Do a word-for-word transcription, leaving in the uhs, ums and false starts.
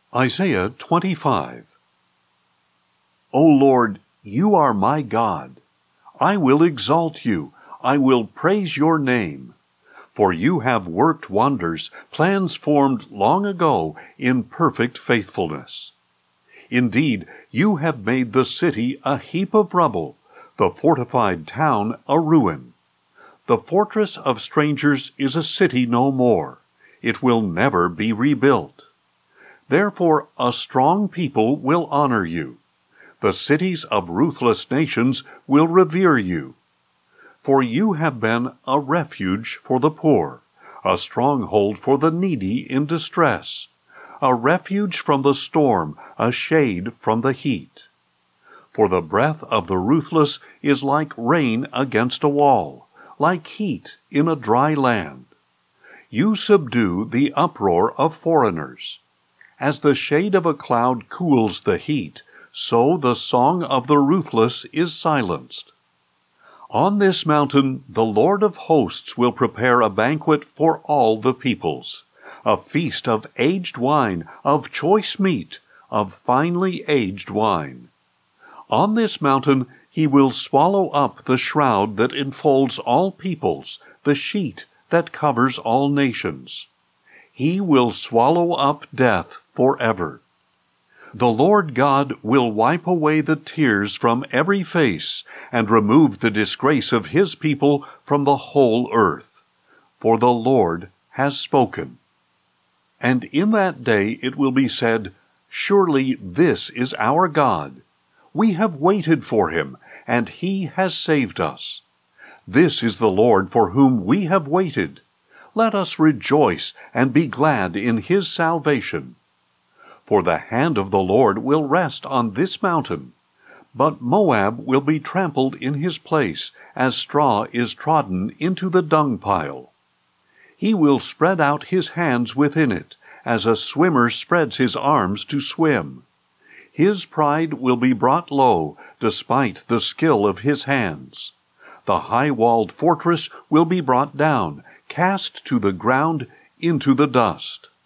Isaiah twenty-five. O Lord, you are my God. I will exalt you. I will praise your name. For you have worked wonders, plans formed long ago in perfect faithfulness. Indeed, you have made the city a heap of rubble, the fortified town a ruin. The fortress of strangers is a city no more. It will never be rebuilt. Therefore a strong people will honor you. The cities of ruthless nations will revere you. For you have been a refuge for the poor, a stronghold for the needy in distress, a refuge from the storm, a shade from the heat. For the breath of the ruthless is like rain against a wall, like heat in a dry land. You subdue the uproar of foreigners. As the shade of a cloud cools the heat, so the song of the ruthless is silenced. On this mountain the Lord of hosts will prepare a banquet for all the peoples, a feast of aged wine, of choice meat, of finely aged wine. On this mountain he will swallow up the shroud that enfolds all peoples, the sheet that covers all nations. He will swallow up death forever. The Lord God will wipe away the tears from every face and remove the disgrace of his people from the whole earth. For the Lord has spoken. And in that day it will be said, Surely this is our God. We have waited for him, and he has saved us. This is the Lord for whom we have waited. Let us rejoice and be glad in his salvation. For the hand of the Lord will rest on this mountain, but Moab will be trampled in his place, as straw is trodden into the dung pile. He will spread out his hands within it, as a swimmer spreads his arms to swim. His pride will be brought low, despite the skill of his hands. The high-walled fortress will be brought down, cast to the ground into the dust.